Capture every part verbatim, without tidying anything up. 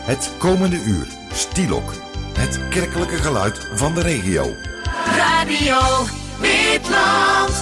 Het komende uur, Stielok. Het kerkelijke geluid van de regio. Radio Witland.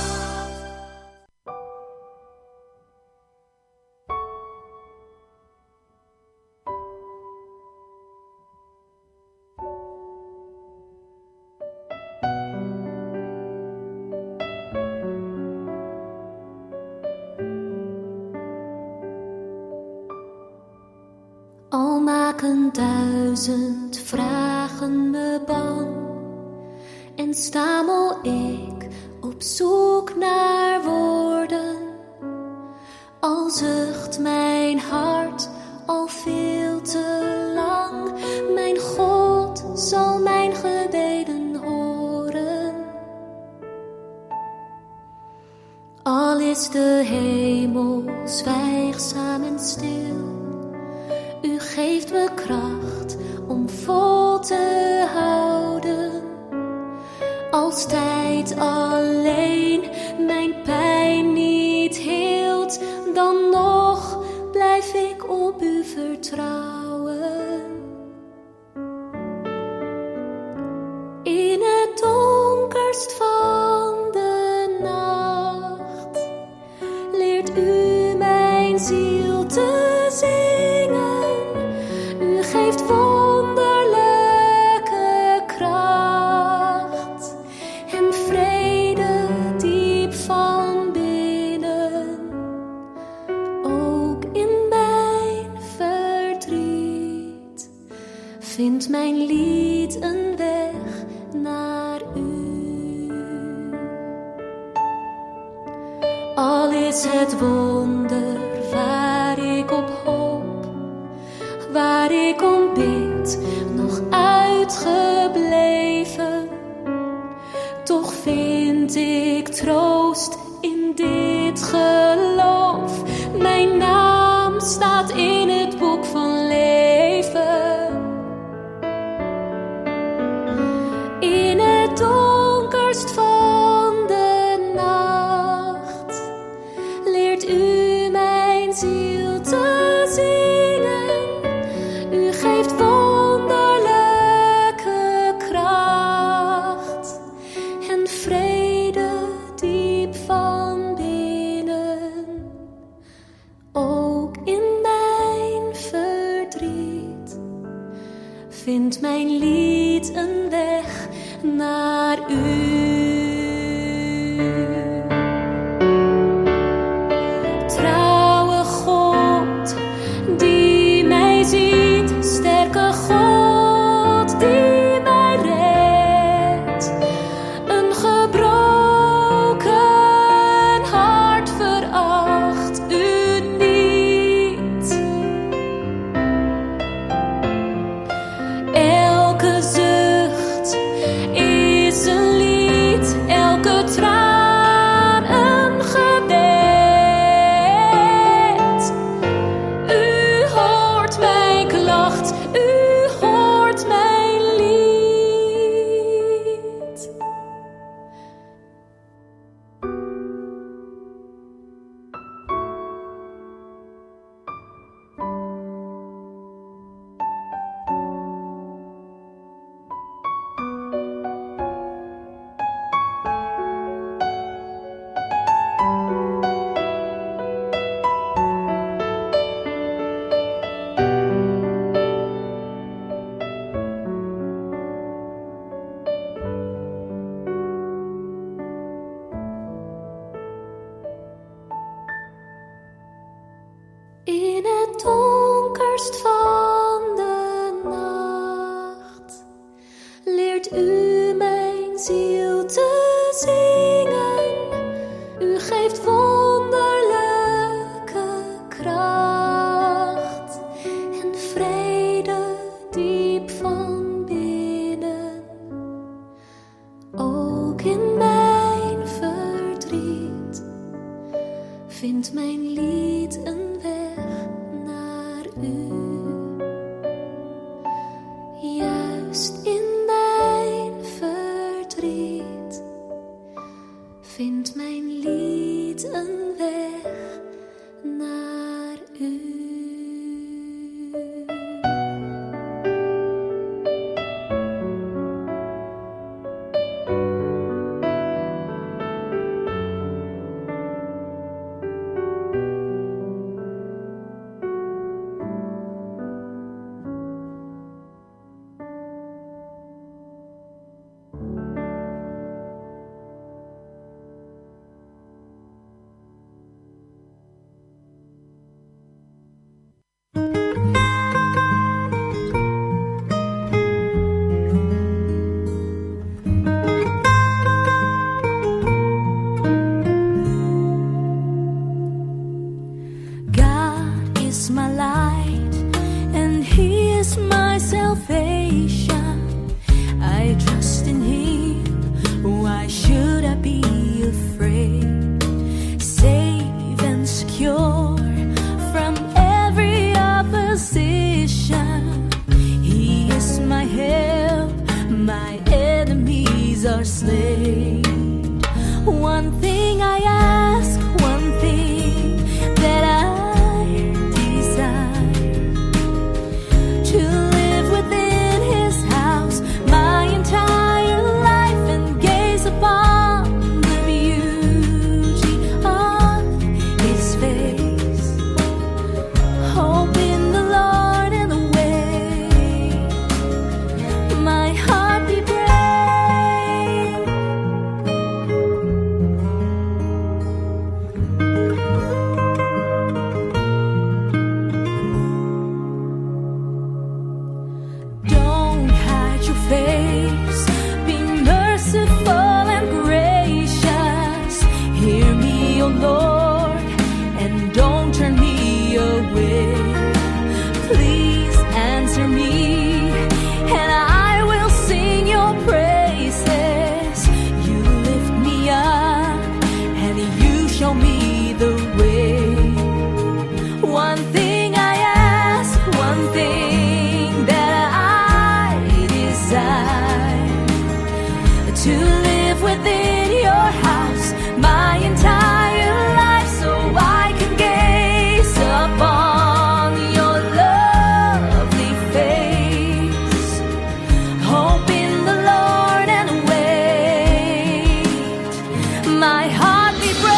Al maken duizend vragen me bang en stamel ik op zoek naar woorden. Al zucht mijn hart al veel te lang, mijn God zal mijn gebeden horen. Al is de hemel zwijgzaam en stil, U geeft me kracht om vol te houden. Als tijd alleen mijn pijn niet heelt, dan nog blijf ik op U vertrouwen. In het donkerst van de nacht leert U mijn ziel te zingen. U geeft wonderlijke kracht en vrede diep van binnen. Ook in mijn verdriet vindt mijn lied een weg naar U. Al is het wonder waar ik op hoop, waar ik om bid, nog uitgebleven. Toch vind ik troost in dit geloof. Mijn naam staat in het boek van leven. In het donkerst van de nacht leert U mijn ziel te zingen. U geeft wonderlijke kracht en vrede diep van binnen. Ook in mijn verdriet vindt mijn lied een weg naar U. Trouwe God die mij ziet, sterke God die mij redt. Een gebroken hart veracht U niet. Elke zucht is een lied answer me, and I will sing your praises. You lift me up, and you show me the way. One thing I ask, one thing that I desire, to live within your house my entire life, so I can gaze upon your lovely face, hope in the Lord and wait. My heart be brave.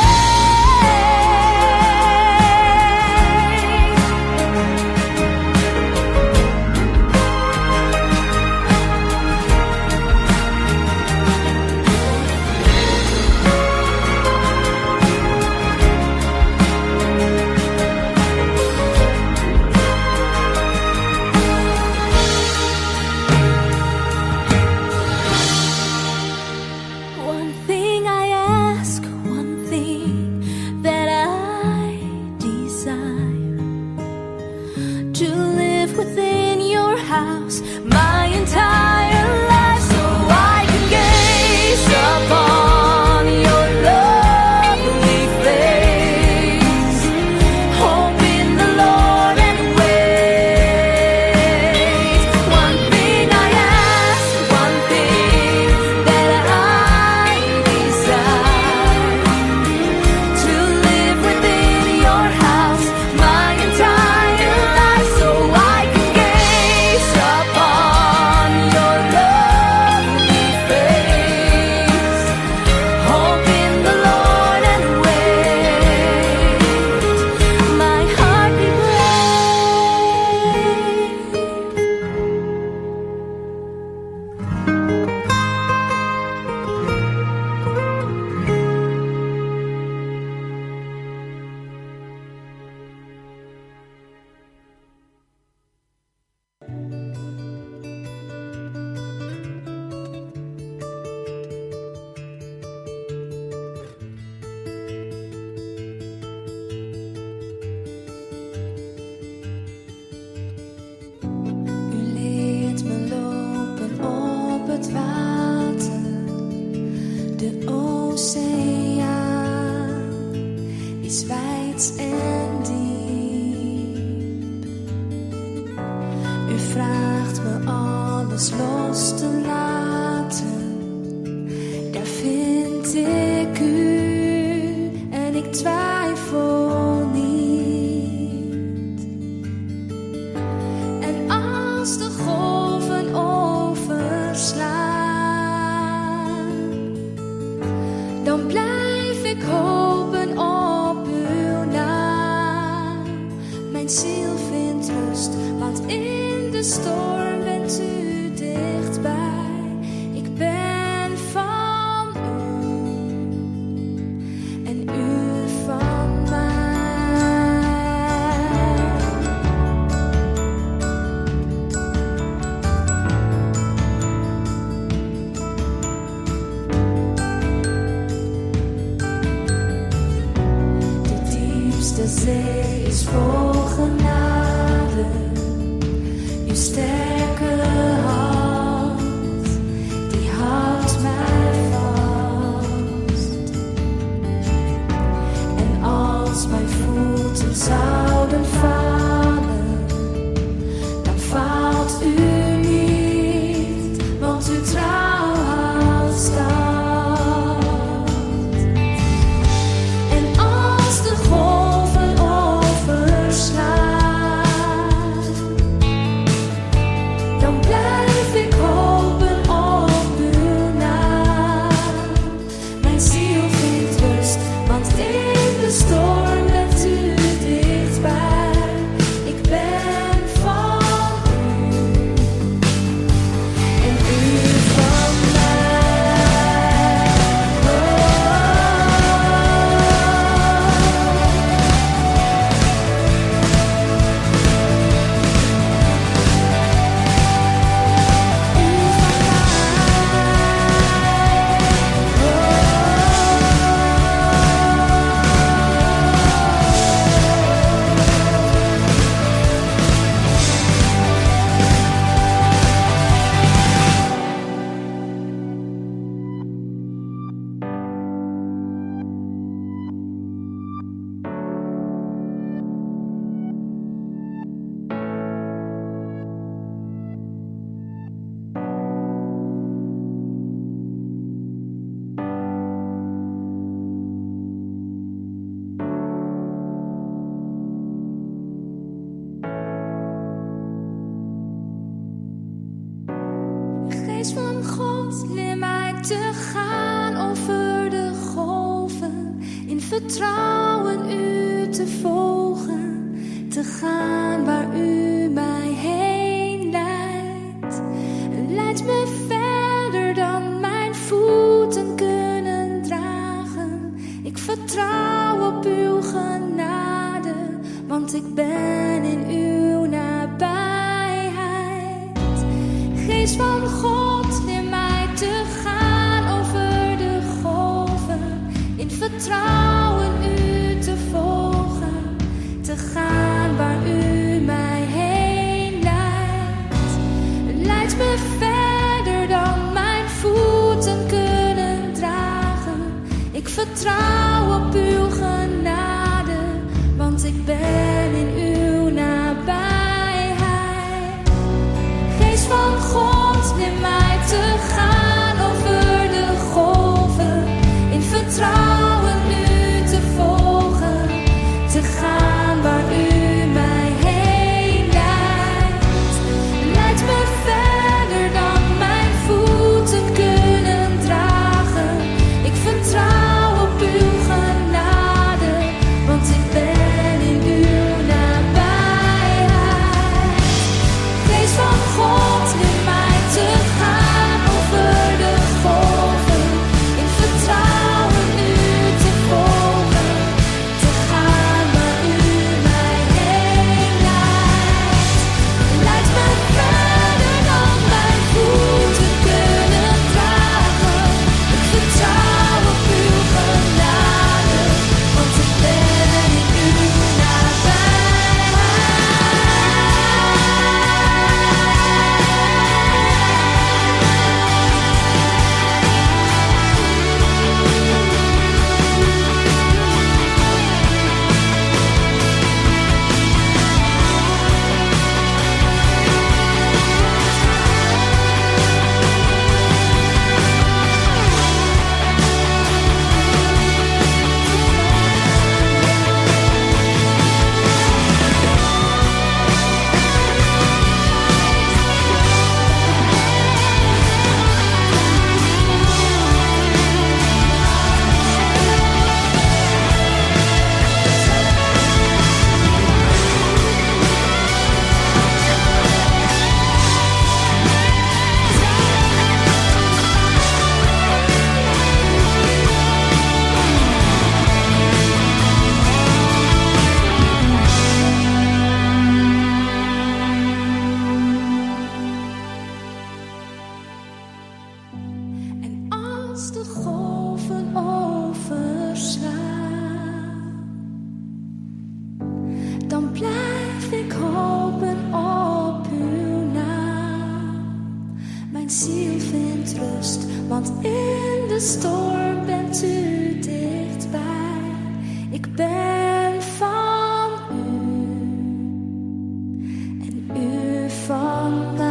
One thing I ask, one thing that I desire, to live within your house my entire life, so I can gaze upon your lovely face, hope in the Lord and wait. One thing I ask, one thing that I desire, to live within your house my entire life, so I can gaze upon your lovely face, hope in the Lord and wait. My heart be U leert me lopen op het water, de oceaan is wijd en diep. U vraagt me alles los te laten, daar vind ik u en ik twijfel niet. En als de golven overslaan, dan blijf ik hopen op uw naam. Mijn ziel vindt rust, want in de storm bent u dichtbij. Ik ben van u en u van mij. De diepste zee is vol genade, uw sterke hand, die houdt mij vast. En als mijn voeten zouden vallen, dan faalt u niet, want uw trouw houdt stand. En als de golven overslaan, Geest van God, leer mij te gaan over de golven, in vertrouwen u te volgen, te gaan waar u mij heen leidt. Leid me verder dan mijn voeten kunnen dragen. Ik vertrouw op uw genade, want ik ben in uw nabijheid. Geest van God, leer mij te gaan over de golven, in vertrouwen u te volgen, te gaan waar u mij heen leidt. Leid me verder dan mijn voeten kunnen dragen. Ik vertrouw op uw genade, want ik ben in uw nabijheid. Geest van God, leer mij te gaan over de golven, in vertrouwen u te volgen, te gaan waar u mij heen leidt. Leid me verder dan mijn voeten kunnen dragen. Ik vertrouw op uw genade, want ik ben in uw nabijheid. Geest van God, leer mij te gaan over de golven, in vertrouwen u te volgen, te gaan waar u mij heen leidt. Leid me verder dan mijn voeten kunnen dragen. Ik vertrouw op uw genade, want ik ben in uw En als de golven overslaan, dan blijf ik hopen op uw naam. Mijn ziel vindt rust, want in de storm bent u dichtbij. Ik ben van u en u van mij.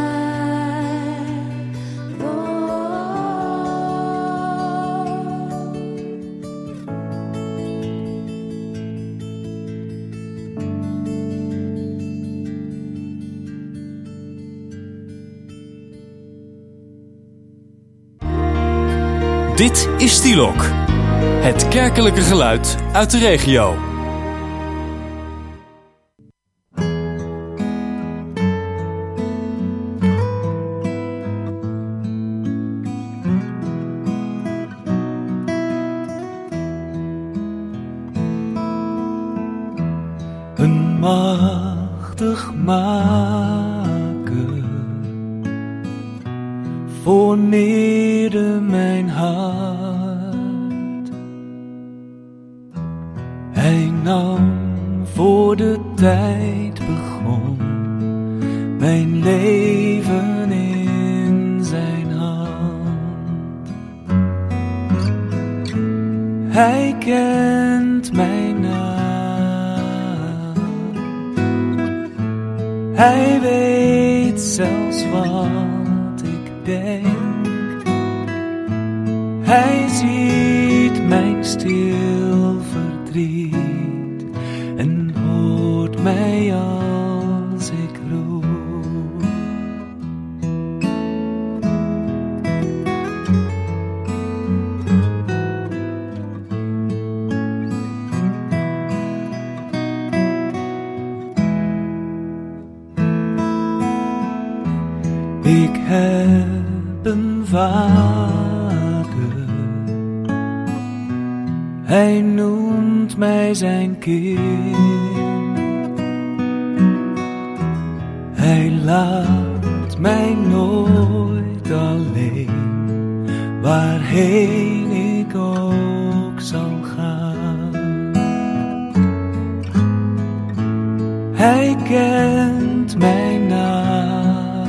Dit is Stielok, het kerkelijke geluid uit de regio. Een machtig maker formeerde mijn hart. Hij nam voor de tijd begon mijn leven in zijn hand. Hij kent mijn naam. Hij weet zelfs wat ik denk. Hij ziet mijn stil verdriet en hoort mij als ik roep. Ik heb een vader, hij noemt mij zijn kind. Hij laat mij nooit alleen, waarheen ik ook zal gaan. Hij kent mijn naam,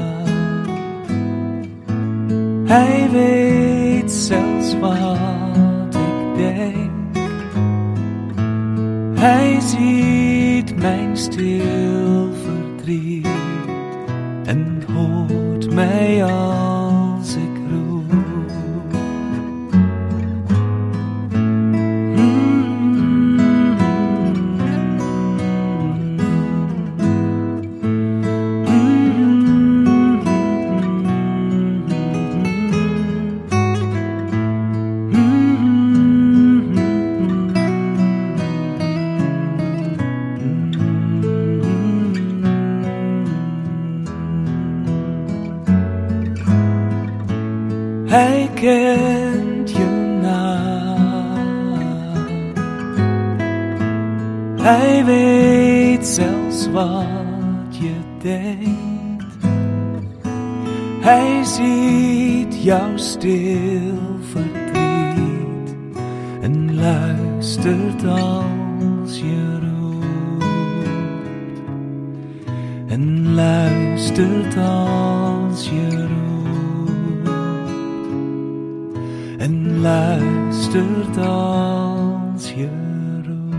hij weet zelfs wat ik denk. Hij ziet mijn stil verdriet en hoort mij als ik roep. Hij kent je naam, hij weet zelfs wat je denkt. Hij ziet jouw stil verdriet en luistert als je roept. En luistert als je roept. En luistert als je roept.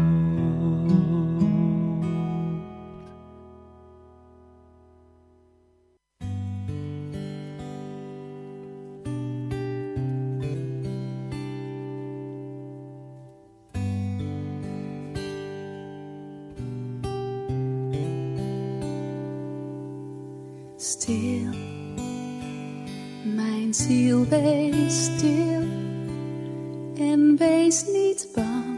Stil, mijn ziel, wees stil. En wees niet bang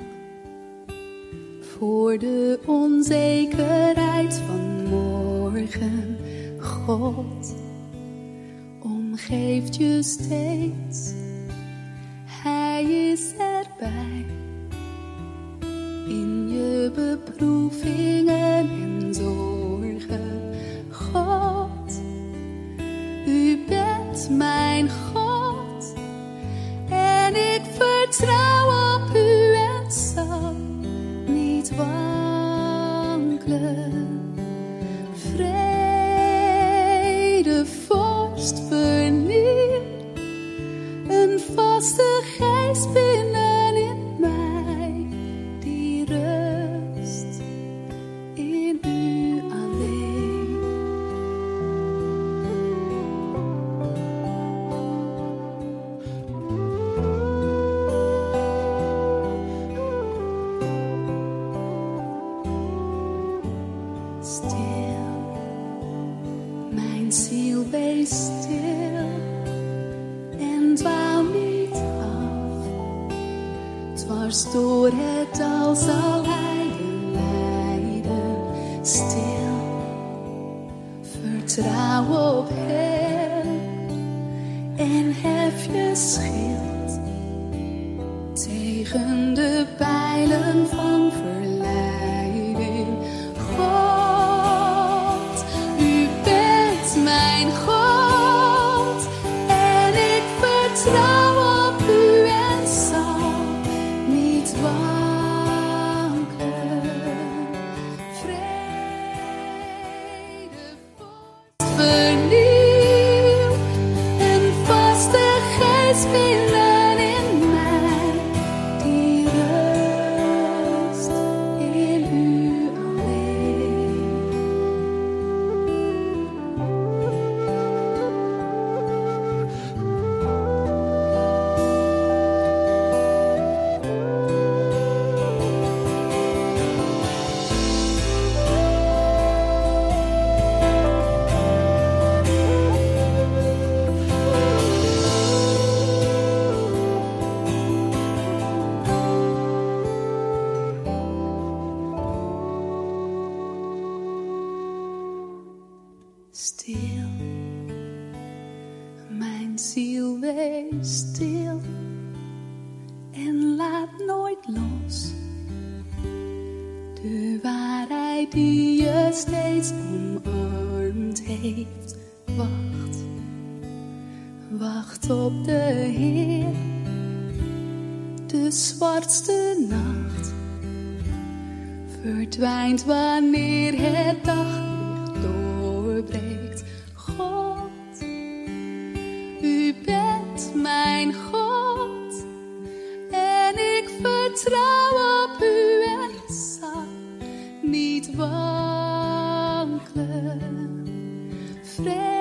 voor de onzekerheid van morgen. God omgeeft je steeds, hij is erbij. In je beproevingen en zorgen. God, u bent mijn God. En ik vertrouw op u en zal niet wankelen. Vrede, vorst, vernieuw. Een vaste geest binnenin mij, die rust in u alleen. Stil, mijn ziel, wees stil en dwaal niet af. Dwars door het dal zal hij je leiden. Stil, vertrouw op hem en hef je schild tegen de pijlen van verleiding. God, u bent mijn God en ik vertrouw op u en zal niet wankelen. Vrede, vorst, vernieuw, een vaste geest binnenin mij, die rust in u alleen. Stil, Mijn ziel wees stil en laat nooit los. De waarheid die je steeds omarmd heeft. Wacht, wacht op de Heer. De zwartste nacht verdwijnt wanneer het daglicht doorbreekt. God, u bent mijn God en ik vertrouw op u en zal niet wankelen. Vrees